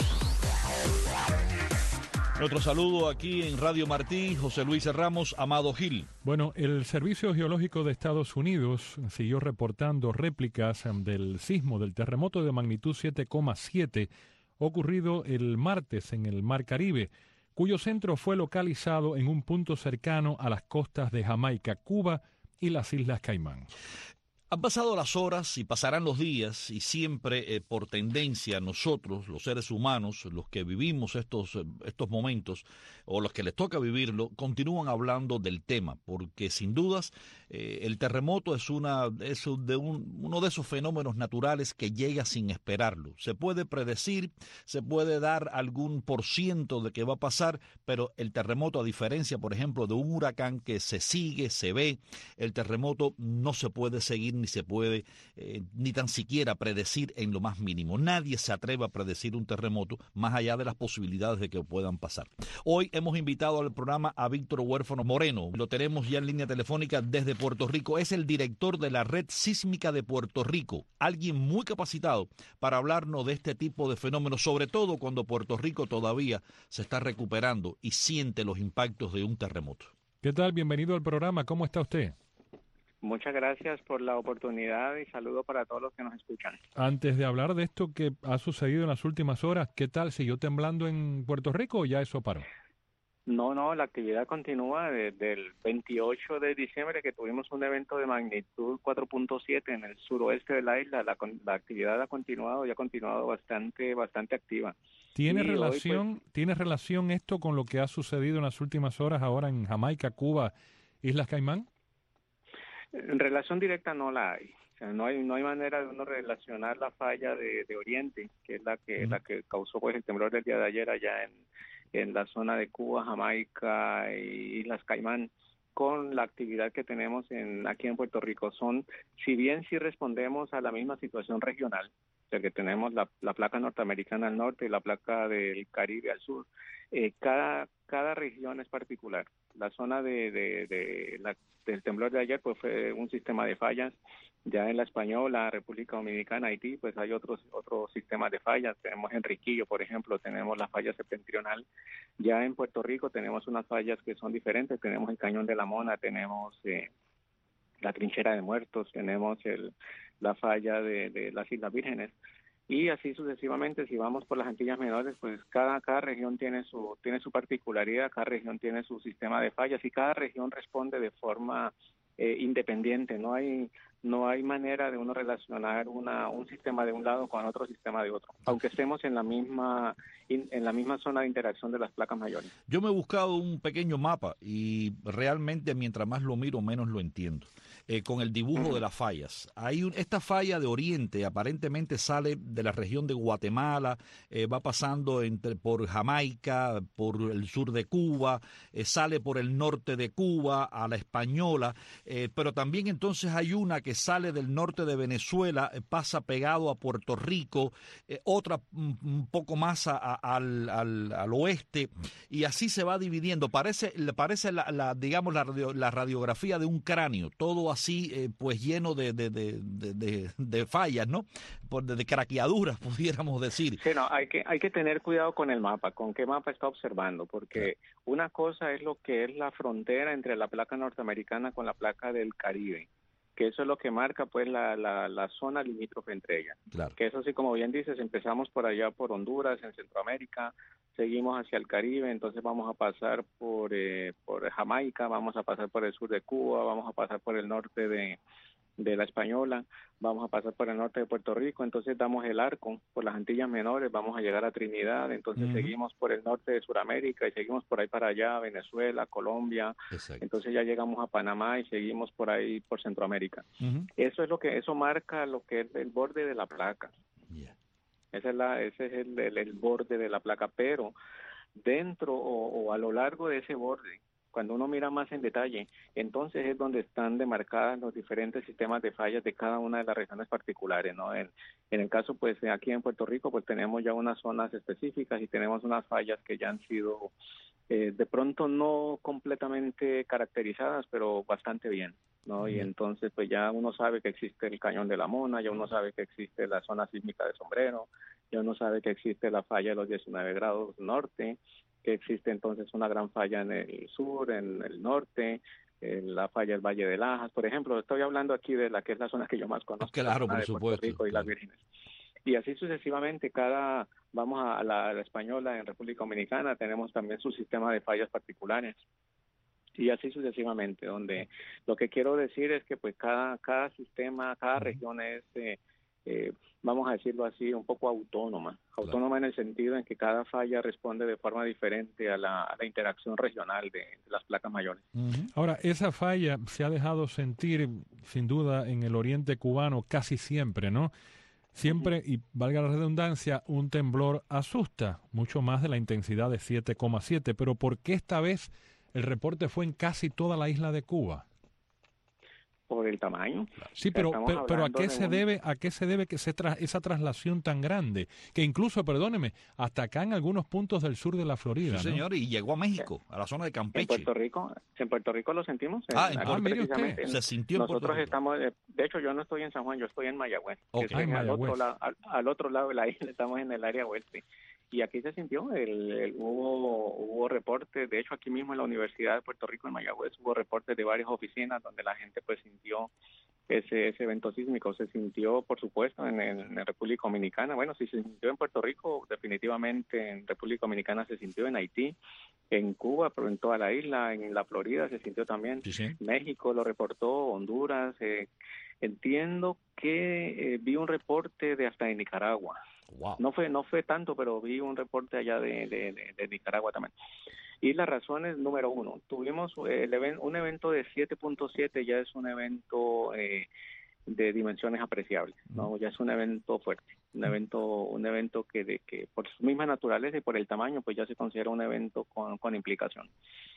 Otro saludo aquí en Radio Martí, José Luis Ramos, Amado Gil. Bueno, el Servicio Geológico de Estados Unidos siguió reportando réplicas del sismo del terremoto de magnitud 7,7 ocurrido el martes en el Mar Caribe, cuyo centro fue localizado en un punto cercano a las costas de Jamaica, Cuba y las Islas Caimán. Han pasado las horas y pasarán los días y siempre por tendencia nosotros, los seres humanos, los que vivimos estos momentos o los que les toca vivirlo, continúan hablando del tema, porque sin dudas el terremoto es uno de esos fenómenos naturales que llega sin esperarlo. Se puede predecir, se puede dar algún % de que va a pasar, pero el terremoto, a diferencia, por ejemplo, de un huracán que se sigue, se ve, el terremoto no se puede seguir ni se puede ni tan siquiera predecir en lo más mínimo. Nadie se atreve a predecir un terremoto más allá de las posibilidades de que puedan pasar. Hoy hemos invitado al programa a Víctor Huérfano Moreno. Lo tenemos ya en línea telefónica desde Puerto Rico. Es el director de la Red Sísmica de Puerto Rico. Alguien muy capacitado para hablarnos de este tipo de fenómenos, sobre todo cuando Puerto Rico todavía se está recuperando y siente los impactos de un terremoto. ¿Qué tal? Bienvenido al programa. ¿Cómo está usted? Muchas gracias por la oportunidad y saludo para todos los que nos escuchan. Antes de hablar de esto que ha sucedido en las últimas horas, ¿qué tal? ¿Siguió temblando en Puerto Rico o ya eso paró? No, la actividad continúa desde el 28 de diciembre, que tuvimos un evento de magnitud 4.7 en el suroeste de la isla. La actividad ha continuado y ha continuado bastante activa. ¿Tiene Y relación, hoy, pues, ¿tiene relación esto con lo que ha sucedido en las últimas horas ahora en Jamaica, Cuba, Islas Caimán? en relación directa no la hay. O sea, no hay manera de uno relacionar la falla de Oriente, que es la que causó pues el temblor del día de ayer allá en la zona de Cuba, Jamaica y Islas Caimán, con la actividad que tenemos aquí en Puerto Rico. Si bien sí respondemos a la misma situación regional, o sea que tenemos la placa norteamericana al norte y la placa del Caribe al sur, cada región es particular. La zona del temblor de ayer pues fue un sistema de fallas. Ya en La Española, República Dominicana, Haití, pues hay otros sistemas de fallas. Tenemos Enriquillo, por ejemplo, tenemos la falla septentrional. Ya en Puerto Rico tenemos unas fallas que son diferentes. Tenemos el Cañón de la Mona, tenemos la Trinchera de Muertos, tenemos la falla de las Islas Vírgenes. Y así sucesivamente, si vamos por las Antillas Menores, pues cada región tiene su particularidad, cada región tiene su sistema de fallas y cada región responde de forma independiente. No hay manera de uno relacionar un sistema de un lado con otro sistema de otro, aunque estemos en la misma zona de interacción de las placas mayores. Yo me he buscado un pequeño mapa y realmente mientras más lo miro, menos lo entiendo. Con el dibujo de las fallas. Esta falla de Oriente aparentemente sale de la región de Guatemala, va pasando por Jamaica, por el sur de Cuba, sale por el norte de Cuba a La Española, pero también entonces hay una que sale del norte de Venezuela, pasa pegado a Puerto Rico, otra un poco más al oeste, y así se va dividiendo. Parece digamos la radiografía de un cráneo, todo así pues lleno de fallas, ¿no? De craqueaduras, pudiéramos decir. Sí, no, hay que tener cuidado con el mapa, con qué mapa está observando, porque una cosa es lo que es la frontera entre la placa norteamericana con la placa del Caribe, que eso es lo que marca pues la zona limítrofe entre ellas. Claro. Que eso sí, como bien dices, empezamos por allá por Honduras, en Centroamérica, seguimos hacia el Caribe, entonces vamos a pasar por Jamaica, vamos a pasar por el sur de Cuba, vamos a pasar por el norte de La Española, vamos a pasar por el norte de Puerto Rico, entonces damos el arco por las Antillas Menores, vamos a llegar a Trinidad, entonces seguimos por el norte de Sudamérica y seguimos por ahí para allá, Venezuela, Colombia. Exacto. Entonces ya llegamos a Panamá y seguimos por ahí por Centroamérica. Eso marca lo que es el borde de la placa. Yeah. Ese es el borde de la placa, pero dentro o a lo largo de ese borde, cuando uno mira más en detalle, entonces es donde están demarcadas los diferentes sistemas de fallas de cada una de las regiones particulares, ¿no? En el caso, pues, aquí en Puerto Rico, pues tenemos ya unas zonas específicas y tenemos unas fallas que ya han sido, de pronto no completamente caracterizadas, pero bastante bien, ¿no? Y entonces, pues ya uno sabe que existe el Cañón de la Mona, ya uno sabe que existe la zona sísmica de Sombrero, ya uno sabe que existe la falla de los 19 grados norte, que existe entonces una gran falla en el sur, en el norte, la falla del Valle de Lajas, por ejemplo. Estoy hablando aquí de la que es la zona que yo más conozco, claro, por supuesto, Puerto Rico y las Vírgenes. Y así sucesivamente, vamos a la Española en República Dominicana, tenemos también su sistema de fallas particulares. Y así sucesivamente, donde lo que quiero decir es que pues cada sistema, cada región es vamos a decirlo así, un poco autónoma en el sentido en que cada falla responde de forma diferente a la interacción regional de las placas mayores. Ahora, esa falla se ha dejado sentir, sin duda, en el oriente cubano casi siempre, ¿no? Siempre, y valga la redundancia, un temblor asusta, mucho más de la intensidad de 7,7, pero ¿por qué esta vez el reporte fue en casi toda la isla de Cuba? Por el tamaño. Sí, pero ¿a qué se debe que esa traslación tan grande? Que incluso, perdóneme, hasta acá en algunos puntos del sur de la Florida. Sí, señor, y llegó a México, a la zona de Campeche. En Puerto Rico lo sentimos. Mire usted, se sintió en Puerto Rico. Estamos, de hecho, yo no estoy en San Juan, yo estoy en Mayagüez. Okay. Al otro lado de la isla, estamos en el área oeste. Y aquí se sintió, hubo reportes, de hecho aquí mismo en la Universidad de Puerto Rico, en Mayagüez, hubo reportes de varias oficinas donde la gente pues sintió ese evento sísmico. Se sintió, por supuesto, en República Dominicana. Bueno, si se sintió en Puerto Rico, definitivamente en República Dominicana se sintió, en Haití, en Cuba, pero en toda la isla, en la Florida se sintió también. México lo reportó, Honduras. Entiendo que vi un reporte de hasta de Nicaragua. Wow. No fue tanto, pero vi un reporte allá de Nicaragua también. Y la razón es, número uno, tuvimos un evento de 7.7, ya es un evento de dimensiones apreciables, ¿no? Ya es un evento fuerte, un evento que por su misma naturaleza y por el tamaño, pues ya se considera un evento con implicación.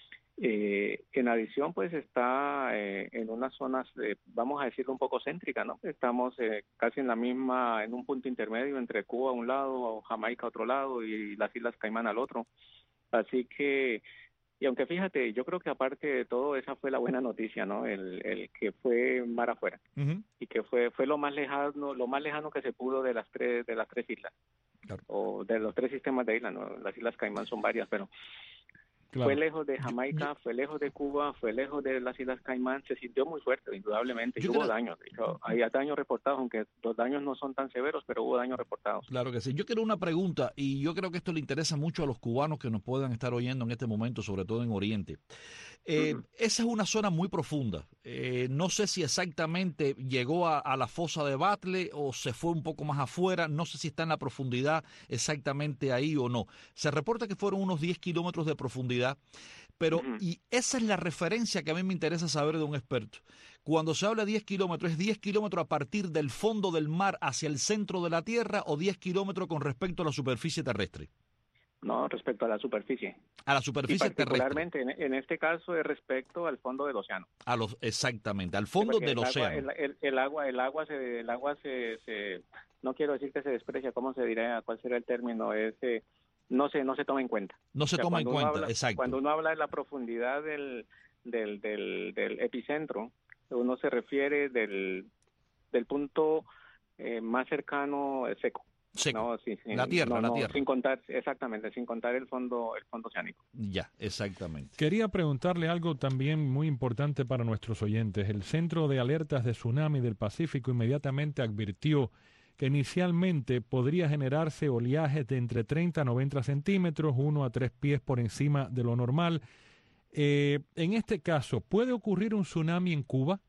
En adición, pues está en unas zonas, vamos a decirlo, un poco céntricas, ¿no? Estamos casi en un punto intermedio entre Cuba a un lado, Jamaica a otro lado y las Islas Caimán al otro. Así que, y aunque fíjate, yo creo que aparte de todo, esa fue la buena noticia, ¿no? El que fue mar afuera, y que fue lo más lejano que se pudo de las tres islas, claro, o de los 3 sistemas de islas, ¿no? Las Islas Caimán son varias, pero claro, fue lejos de Jamaica, fue lejos de Cuba, fue lejos de las Islas Caimán, se sintió muy fuerte, indudablemente, y hubo daños. De hecho, hay daños reportados, aunque los daños no son tan severos, pero hubo daños reportados. Claro que sí. Yo quiero una pregunta, y yo creo que esto le interesa mucho a los cubanos que nos puedan estar oyendo en este momento, sobre todo en Oriente. Esa es una zona muy profunda. No sé si exactamente llegó a la fosa de Batle o se fue un poco más afuera. No sé si está en la profundidad exactamente ahí o no. Se reporta que fueron unos 10 kilómetros de profundidad, pero y esa es la referencia que a mí me interesa saber de un experto. Cuando se habla de 10 kilómetros, ¿es 10 kilómetros a partir del fondo del mar hacia el centro de la Tierra o 10 kilómetros con respecto a la superficie terrestre? No, respecto a la superficie. A la superficie particularmente, terrestre. En este caso es respecto al fondo del océano. Exactamente, al fondo del océano. El agua se no quiero decir que se desprecia, ¿cómo se diría? ¿Cuál será el término? No se toma en cuenta. No se toma en cuenta, exacto. Cuando uno habla de la profundidad del epicentro, uno se refiere del punto más cercano seco. No, la tierra. Sin contar el fondo oceánico. Ya, exactamente. Quería preguntarle algo también muy importante para nuestros oyentes. El Centro de Alertas de Tsunami del Pacífico inmediatamente advirtió que inicialmente podría generarse oleajes de entre 30 a 90 centímetros, 1 a 3 pies por encima de lo normal. En este caso, ¿puede ocurrir un tsunami en Cuba?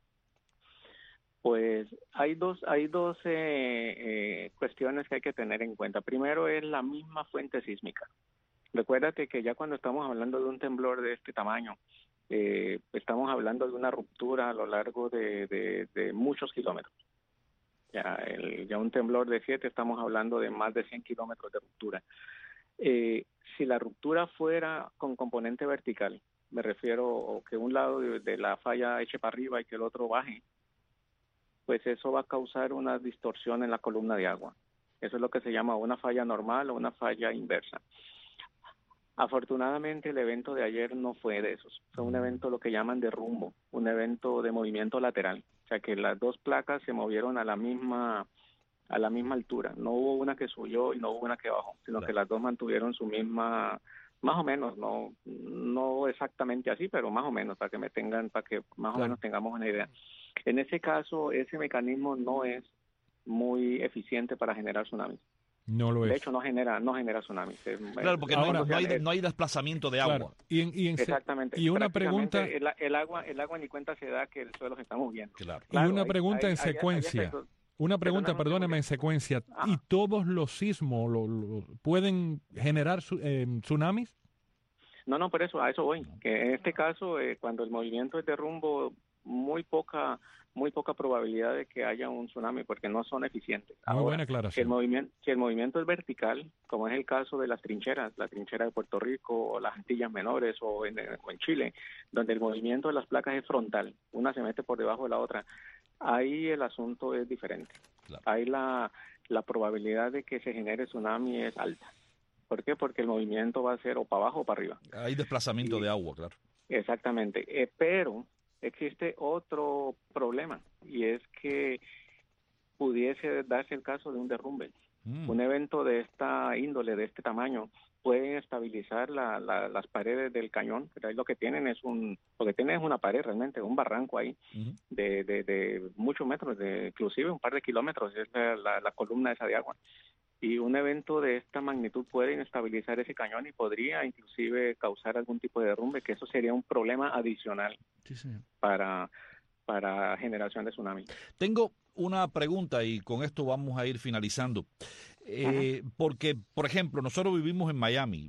Pues hay dos cuestiones que hay que tener en cuenta. Primero es la misma fuente sísmica. Recuérdate que ya cuando estamos hablando de un temblor de este tamaño, estamos hablando de una ruptura a lo largo de muchos kilómetros. Ya un temblor de 7 estamos hablando de más de 100 kilómetros de ruptura. Si la ruptura fuera con componente vertical, me refiero a que un lado de la falla eche para arriba y que el otro baje, pues eso va a causar una distorsión en la columna de agua. Eso es lo que se llama una falla normal o una falla inversa. Afortunadamente el evento de ayer no fue de esos. Fue un evento lo que llaman de rumbo, un evento de movimiento lateral. O sea que las dos placas se movieron a la misma altura. No hubo una que subió y no hubo una que bajó, sino que las dos mantuvieron su misma, más o menos, no exactamente así, pero más o menos, para que más o menos tengamos una idea. En ese caso, ese mecanismo no es muy eficiente para generar tsunamis. No lo es. De hecho, no genera tsunamis. Claro, porque no hay desplazamiento de agua. Claro. Exactamente. Y una pregunta. El agua ni cuenta se da que el suelo se está moviendo. Claro. Y una pregunta en secuencia. Una pregunta, perdóneme, en secuencia. ¿Y todos los sismos pueden generar tsunamis? No, por eso, a eso voy. Que en este caso, cuando el movimiento es de rumbo, muy poca probabilidad de que haya un tsunami porque no son eficientes. Muy buena aclaración. Si el movimiento es vertical, como es el caso de las trincheras, la trinchera de Puerto Rico o las Antillas Menores o en Chile, donde el movimiento de las placas es frontal, una se mete por debajo de la otra, ahí el asunto es diferente. Claro. Ahí la probabilidad de que se genere tsunami es alta. ¿Por qué? Porque el movimiento va a ser o para abajo o para arriba. Hay desplazamiento de agua, claro. Exactamente, pero existe otro problema y es que pudiese darse el caso de un derrumbe. Un evento de esta índole, de este tamaño, puede estabilizar las paredes del cañón. Pero ahí lo que tienen es una pared realmente, un barranco ahí de muchos metros, inclusive un par de kilómetros, es la columna esa de agua. Y un evento de esta magnitud puede inestabilizar ese cañón y podría inclusive causar algún tipo de derrumbe, que eso sería un problema adicional para generación de tsunami. Tengo una pregunta y con esto vamos a ir finalizando. Porque, por ejemplo, nosotros vivimos en Miami.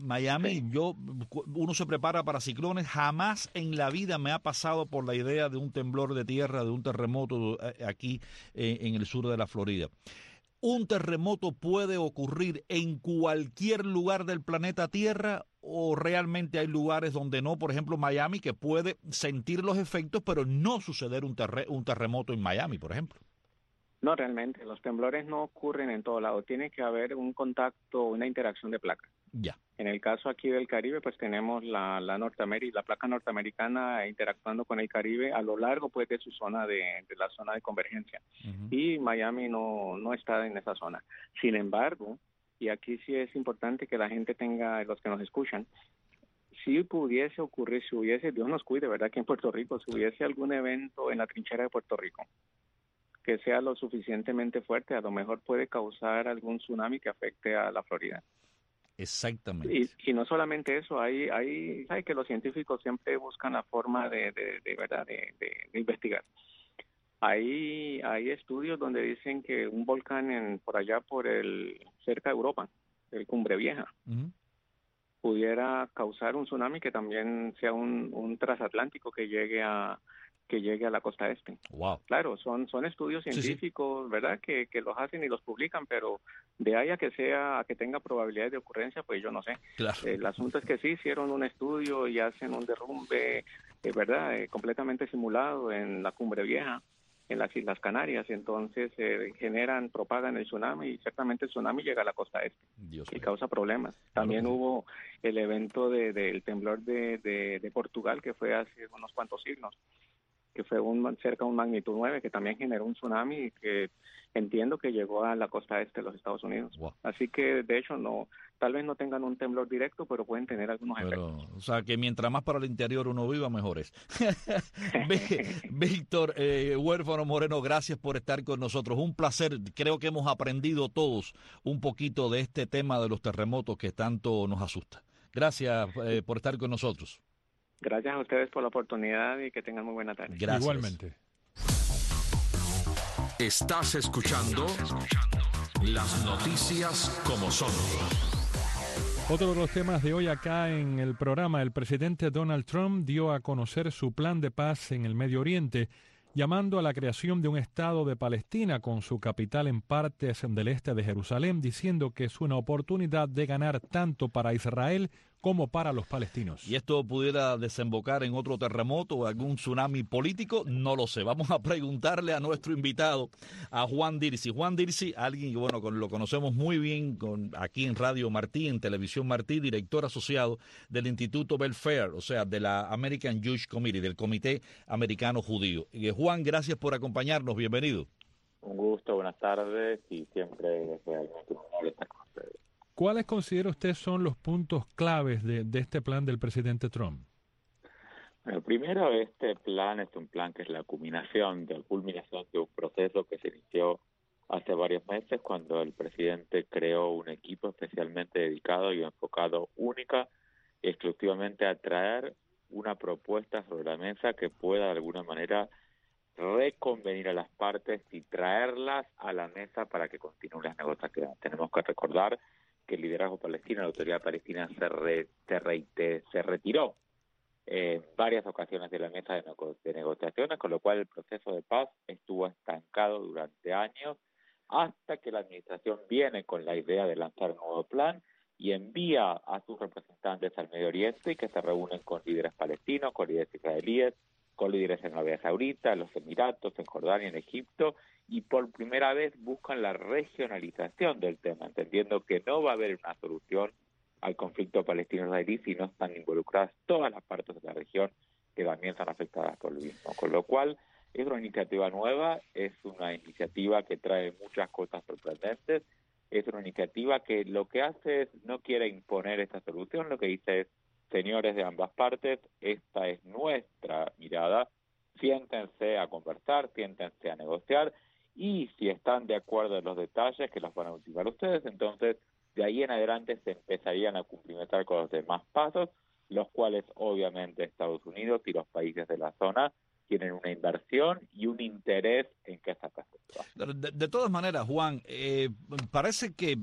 Uno se prepara para ciclones. Jamás en la vida me ha pasado por la idea de un temblor de tierra, de un terremoto aquí en el sur de la Florida. ¿Un terremoto puede ocurrir en cualquier lugar del planeta Tierra o realmente hay lugares donde no? Por ejemplo, Miami, que puede sentir los efectos, pero no suceder un terremoto en Miami, por ejemplo. No, realmente, los temblores no ocurren en todo lado. Tiene que haber un contacto, una interacción de placas. Ya. En el caso aquí del Caribe, pues tenemos la placa norteamericana interactuando con el Caribe a lo largo pues de su zona de la zona de convergencia. Y Miami no está en esa zona. Sin embargo, y aquí sí es importante que la gente tenga, los que nos escuchan, si pudiese ocurrir, si hubiese, Dios nos cuide, ¿verdad? Que en Puerto Rico, si hubiese algún evento en la trinchera de Puerto Rico que sea lo suficientemente fuerte, a lo mejor puede causar algún tsunami que afecte a la Florida. Exactamente. Y no solamente eso, hay que los científicos siempre buscan la forma de investigar. Hay estudios donde dicen que un volcán por allá cerca de Europa, el Cumbre Vieja, pudiera causar un tsunami que también sea un transatlántico que llegue a la costa este. Wow. Claro, son estudios científicos, ¿verdad? Que los hacen y los publican, pero de ahí a que tenga probabilidades de ocurrencia, pues yo no sé. Claro. El asunto es que sí hicieron un estudio y hacen un derrumbe, ¿verdad? Completamente simulado en la Cumbre Vieja, en las Islas Canarias, entonces propagan el tsunami y ciertamente el tsunami llega a la costa este y causa problemas. También hubo el evento del temblor de Portugal, que fue hace unos cuantos siglos, que fue cerca de un magnitud 9, que también generó un tsunami y que entiendo que llegó a la costa este de los Estados Unidos. Wow. Así que, de hecho, tal vez no tengan un temblor directo, pero pueden tener algunos efectos. O sea, que mientras más para el interior uno viva, mejor es. Víctor Huérfano Moreno, gracias por estar con nosotros. Un placer. Creo que hemos aprendido todos un poquito de este tema de los terremotos que tanto nos asusta. Gracias por estar con nosotros. Gracias a ustedes por la oportunidad y que tengan muy buena tarde. Gracias. Igualmente. Estás escuchando las noticias como son. Otro de los temas de hoy acá en el programa, el presidente Donald Trump dio a conocer su plan de paz en el Medio Oriente, llamando a la creación de un Estado de Palestina con su capital en partes del este de Jerusalén, diciendo que es una oportunidad de ganar tanto para Israel como para los palestinos. ¿Y esto pudiera desembocar en otro terremoto o algún tsunami político? No lo sé. Vamos a preguntarle a nuestro invitado, a Juan Dirsi. Juan Dirsi, alguien que lo conocemos muy bien aquí en Radio Martí, en Televisión Martí, director asociado del Instituto Belfair, o sea, de la American Jewish Committee, del Comité Americano Judío. Juan, gracias por acompañarnos. Bienvenido. Un gusto, buenas tardes y siempre es realmente un honor estar con ustedes. ¿Cuáles considera usted son los puntos claves de este plan del presidente Trump? Bueno, primero, este plan es un plan que es la culminación de un proceso que se inició hace varios meses cuando el presidente creó un equipo especialmente dedicado y enfocado única y exclusivamente a traer una propuesta sobre la mesa que pueda de alguna manera reconvenir a las partes y traerlas a la mesa para que continúen las negociaciones. Tenemos que recordar que el liderazgo palestino, la autoridad palestina se retiró en varias ocasiones de la mesa de negociaciones, con lo cual el proceso de paz estuvo estancado durante años hasta que la administración viene con la idea de lanzar un nuevo plan y envía a sus representantes al Medio Oriente y que se reúnen con líderes palestinos, con líderes israelíes, con líderes en Arabia Saudita, en los Emiratos, en Jordania, en Egipto, y por primera vez buscan la regionalización del tema, entendiendo que no va a haber una solución al conflicto palestino-israelí si no están involucradas todas las partes de la región que también son afectadas por lo mismo. Con lo cual, es una iniciativa nueva, es una iniciativa que trae muchas cosas sorprendentes, es una iniciativa que lo que hace es, no quiere imponer esta solución, lo que dice es, señores de ambas partes, esta es nuestra mirada, siéntense a conversar, siéntense a negociar y si están de acuerdo en los detalles, que los van a ultimar ustedes, entonces de ahí en adelante se empezarían a cumplimentar con los demás pasos, los cuales obviamente Estados Unidos y los países de la zona tienen una inversión y un interés en que esa pase. De todas maneras, Juan, parece que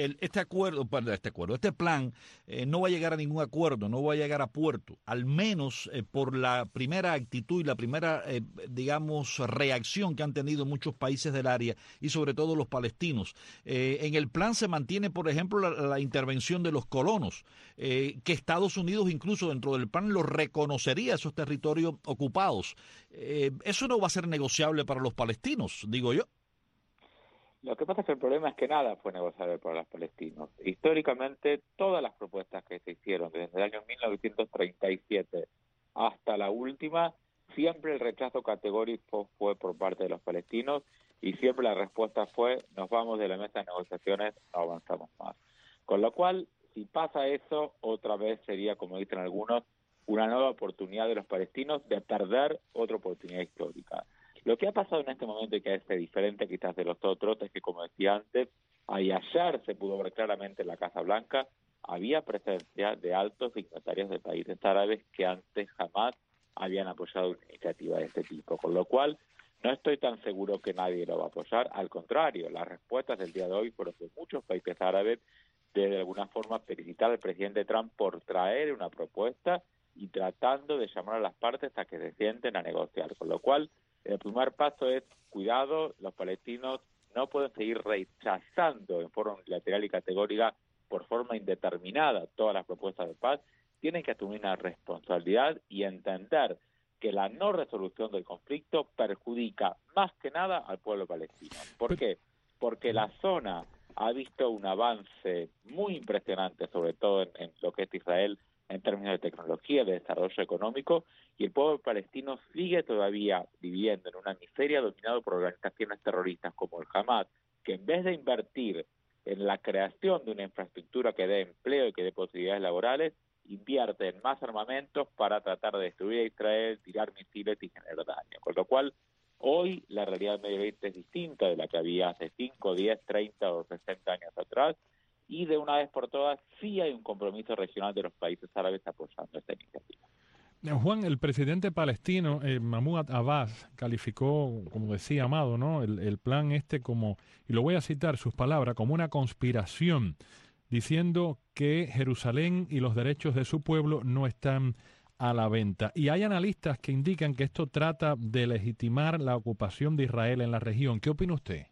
este plan no va a llegar a ningún acuerdo, no va a llegar a puerto, al menos por la primera actitud y la primera, reacción que han tenido muchos países del área y sobre todo los palestinos. En el plan se mantiene, por ejemplo, la intervención de los colonos, que Estados Unidos incluso dentro del plan los reconocería esos territorios ocupados. Eso no va a ser negociable para los palestinos, digo yo. Lo que pasa es que el problema es que nada fue negociable para los palestinos. Históricamente, todas las propuestas que se hicieron desde el año 1937 hasta la última, siempre el rechazo categórico fue por parte de los palestinos y siempre la respuesta fue: nos vamos de la mesa de negociaciones, no avanzamos más. Con lo cual, si pasa eso, otra vez sería, como dicen algunos, una nueva oportunidad de los palestinos de perder otra oportunidad histórica. Lo que ha pasado en este momento y que es diferente quizás de los otros es que, como decía antes, ayer se pudo ver claramente en la Casa Blanca, había presencia de altos dignatarios de países árabes que antes jamás habían apoyado una iniciativa de este tipo, con lo cual no estoy tan seguro que nadie lo va a apoyar. Al contrario, las respuestas del día de hoy fueron de muchos países árabes de alguna forma felicitar al presidente Trump por traer una propuesta y tratando de llamar a las partes a que se sienten a negociar. Con lo cual, el primer paso es: cuidado, los palestinos no pueden seguir rechazando en forma unilateral y categórica por forma indeterminada todas las propuestas de paz. Tienen que asumir una responsabilidad y entender que la no resolución del conflicto perjudica más que nada al pueblo palestino. ¿Por qué? Porque la zona ha visto un avance muy impresionante, sobre todo en lo que es Israel, en términos de tecnología, de desarrollo económico, y el pueblo palestino sigue todavía viviendo en una miseria dominado por organizaciones terroristas como el Hamas, que en vez de invertir en la creación de una infraestructura que dé empleo y que dé posibilidades laborales, invierte en más armamentos para tratar de destruir a Israel, tirar misiles y generar daño. Con lo cual, hoy la realidad del Medio Oriente es distinta de la que había hace 5, 10, 30 o 60 años atrás, y de una vez por todas sí hay un compromiso regional de los países árabes apoyando esta iniciativa. Juan, el presidente palestino Mahmoud Abbas calificó, como decía Amado, ¿no?, el plan como, y lo voy a citar sus palabras, como una conspiración, diciendo que Jerusalén y los derechos de su pueblo no están a la venta. Y hay analistas que indican que esto trata de legitimar la ocupación de Israel en la región. ¿Qué opina usted?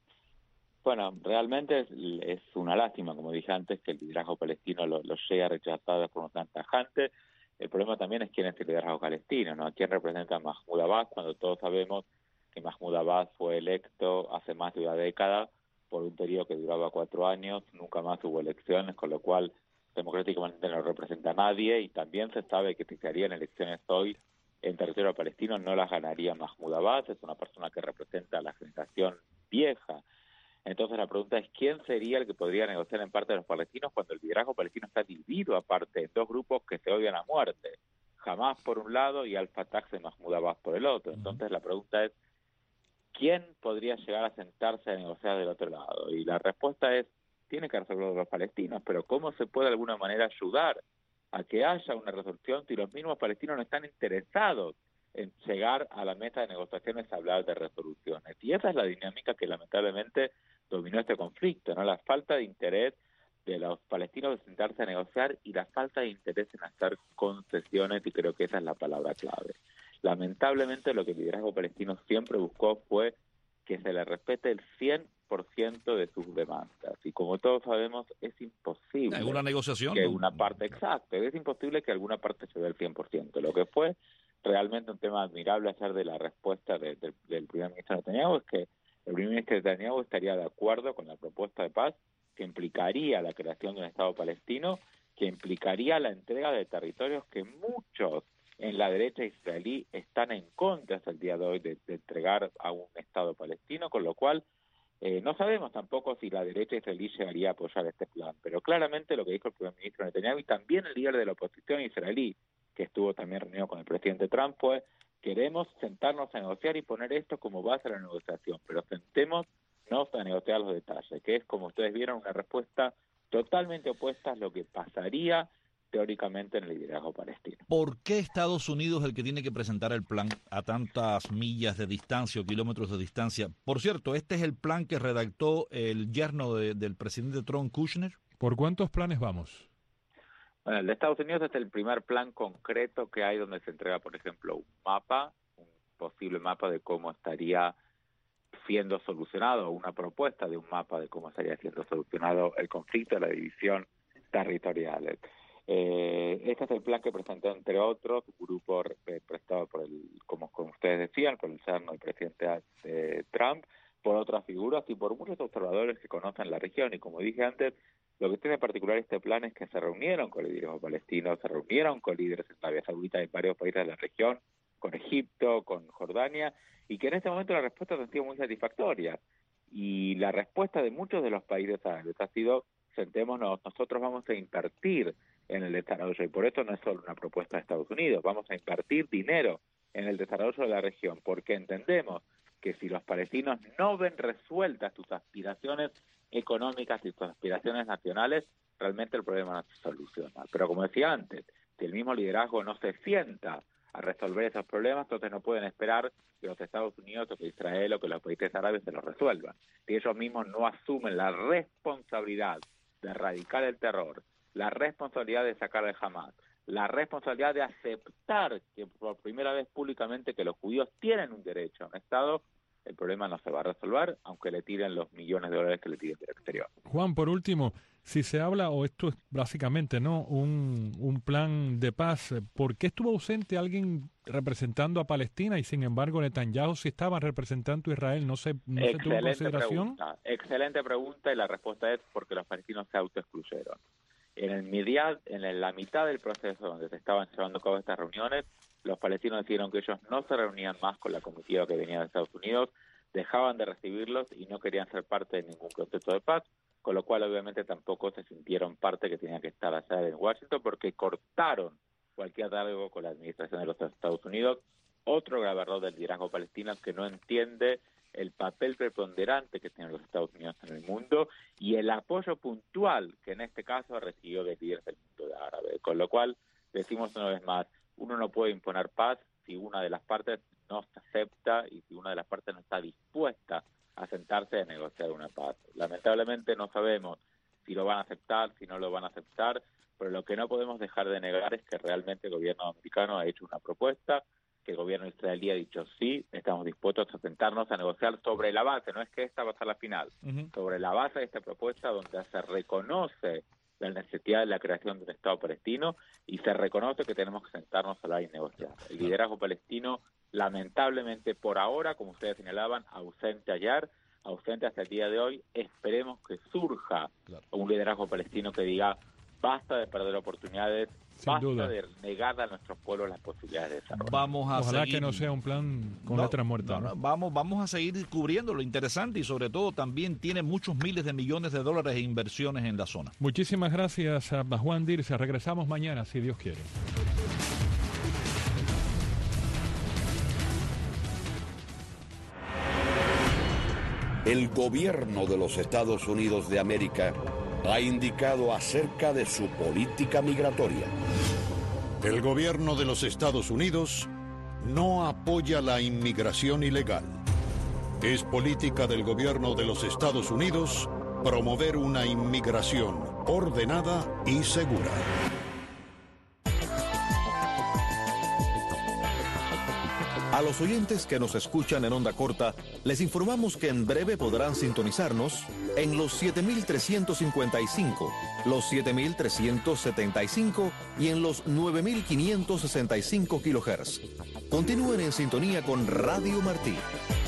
Bueno, realmente es una lástima, como dije antes, que el liderazgo palestino lo llegue a rechazar de forma tan tajante. El problema también es quién es el liderazgo palestino, ¿no? ¿A quién representa Mahmoud Abbas? Cuando todos sabemos que Mahmoud Abbas fue electo hace más de una década por un periodo que duraba 4 años, nunca más hubo elecciones, con lo cual democráticamente no representa a nadie, y también se sabe que si se harían elecciones hoy en territorio palestino no las ganaría Mahmoud Abbas, es una persona que representa a la generación vieja. Entonces la pregunta es: ¿quién sería el que podría negociar en parte de los palestinos cuando el liderazgo palestino está dividido aparte en dos grupos que se odian a muerte? Hamas por un lado y Al-Fatah de Mahmoud Abbas por el otro. Entonces la pregunta es: ¿quién podría llegar a sentarse a negociar del otro lado? Y la respuesta es: tiene que resolverlo los palestinos, pero ¿cómo se puede de alguna manera ayudar a que haya una resolución si los mismos palestinos no están interesados en llegar a la mesa de negociaciones a hablar de resoluciones? Y esa es la dinámica que lamentablemente dominó este conflicto, ¿no? La falta de interés de los palestinos de sentarse a negociar y la falta de interés en hacer concesiones, y creo que esa es la palabra clave. Lamentablemente lo que el liderazgo palestino siempre buscó fue que se le respete el 100% de sus demandas, y como todos sabemos es imposible una negociación que una parte, exacto, es imposible que alguna parte se dé el 100%. Lo que fue realmente un tema admirable ayer de la respuesta del primer ministro Netanyahu es que el primer ministro Netanyahu estaría de acuerdo con la propuesta de paz que implicaría la creación de un Estado palestino, que implicaría la entrega de territorios que muchos en la derecha israelí están en contra hasta el día de hoy de entregar a un Estado palestino, con lo cual no sabemos tampoco si la derecha israelí llegaría a apoyar este plan, pero claramente lo que dijo el primer ministro Netanyahu y también el líder de la oposición israelí, que estuvo también reunido con el presidente Trump, fue queremos sentarnos a negociar y poner esto como base a la negociación, pero sentémonos a negociar los detalles, que es, como ustedes vieron, una respuesta totalmente opuesta a lo que pasaría teóricamente en el liderazgo palestino. ¿Por qué Estados Unidos es el que tiene que presentar el plan a tantas millas de distancia o kilómetros de distancia? Por cierto, ¿este es el plan que redactó el yerno del presidente Trump, Kushner? ¿Por cuántos planes vamos? Bueno, el de Estados Unidos es el primer plan concreto que hay donde se entrega, por ejemplo, un posible mapa de cómo estaría siendo solucionado, una propuesta de un mapa de cómo estaría siendo solucionado el conflicto, la división territorial. Este es el plan que presentó, entre otros, un grupo prestado por como ustedes decían, por el yerno del presidente Trump, por otras figuras y por muchos observadores que conocen la región. Y como dije antes, lo que tiene en particular este plan es que se reunieron con líderes palestinos, se reunieron con líderes en Arabia Saudita y varios países de la región, con Egipto, con Jordania, y que en este momento la respuesta ha sido muy satisfactoria. Y la respuesta de muchos de los países árabes ha sido: sentémonos, nosotros vamos a invertir en el desarrollo, y por eso no es solo una propuesta de Estados Unidos, vamos a invertir dinero en el desarrollo de la región, porque entendemos que si los palestinos no ven resueltas sus aspiraciones económicas y sus aspiraciones nacionales, realmente el problema no se soluciona. Pero como decía antes, si el mismo liderazgo no se sienta a resolver esos problemas, entonces no pueden esperar que los Estados Unidos o que Israel o que los países árabes se los resuelvan. Si ellos mismos no asumen la responsabilidad de erradicar el terror, la responsabilidad de sacar al Hamas, la responsabilidad de aceptar que por primera vez públicamente que los judíos tienen un derecho a un Estado, el problema no se va a resolver, aunque le tiren los millones de dólares que le tiren del exterior. Juan, por último, si se habla, o esto es básicamente no un plan de paz, ¿por qué estuvo ausente alguien representando a Palestina y sin embargo Netanyahu sí estaba representando a Israel? ¿No se tuvo en consideración? Excelente pregunta, y la respuesta es porque los palestinos se autoexcluyeron. En la mitad del proceso donde se estaban llevando a cabo estas reuniones, los palestinos decidieron que ellos no se reunían más con la comitiva que venía de Estados Unidos, dejaban de recibirlos y no querían ser parte de ningún proceso de paz, con lo cual obviamente tampoco se sintieron parte que tenían que estar allá en Washington, porque cortaron cualquier diálogo con la administración de los Estados Unidos. Otro grave error del liderazgo palestino es que no entiende el papel preponderante que tienen los Estados Unidos en el mundo y el apoyo puntual que en este caso recibió de líderes del mundo árabe. Con lo cual, decimos una vez más, uno no puede imponer paz si una de las partes no se acepta y si una de las partes no está dispuesta a sentarse a negociar una paz. Lamentablemente no sabemos si lo van a aceptar, si no lo van a aceptar, pero lo que no podemos dejar de negar es que realmente el gobierno americano ha hecho una propuesta, que el gobierno israelí ha dicho sí, estamos dispuestos a sentarnos a negociar sobre la base, no es que esta va a ser la final, sobre la base de esta propuesta donde se reconoce la necesidad de la creación de un Estado palestino y se reconoce que tenemos que sentarnos a hablar y negociar. El liderazgo palestino, lamentablemente por ahora, como ustedes señalaban, ausente ayer, ausente hasta el día de hoy. Esperemos que surja un liderazgo palestino que diga: basta de perder oportunidades, basta de negar a nuestros pueblos las posibilidades de desarrollo. Ojalá que no sea un plan con letra muerta. Vamos a seguir cubriendo lo interesante y sobre todo también tiene muchos miles de millones de dólares de inversiones en la zona. Muchísimas gracias a Juan Dirce. Regresamos mañana, si Dios quiere. El gobierno de los Estados Unidos de América ha indicado acerca de su política migratoria. El gobierno de los Estados Unidos no apoya la inmigración ilegal. Es política del gobierno de los Estados Unidos promover una inmigración ordenada y segura. A los oyentes que nos escuchan en onda corta, les informamos que en breve podrán sintonizarnos en los 7.355, los 7.375 y en los 9.565 kHz. Continúen en sintonía con Radio Martí.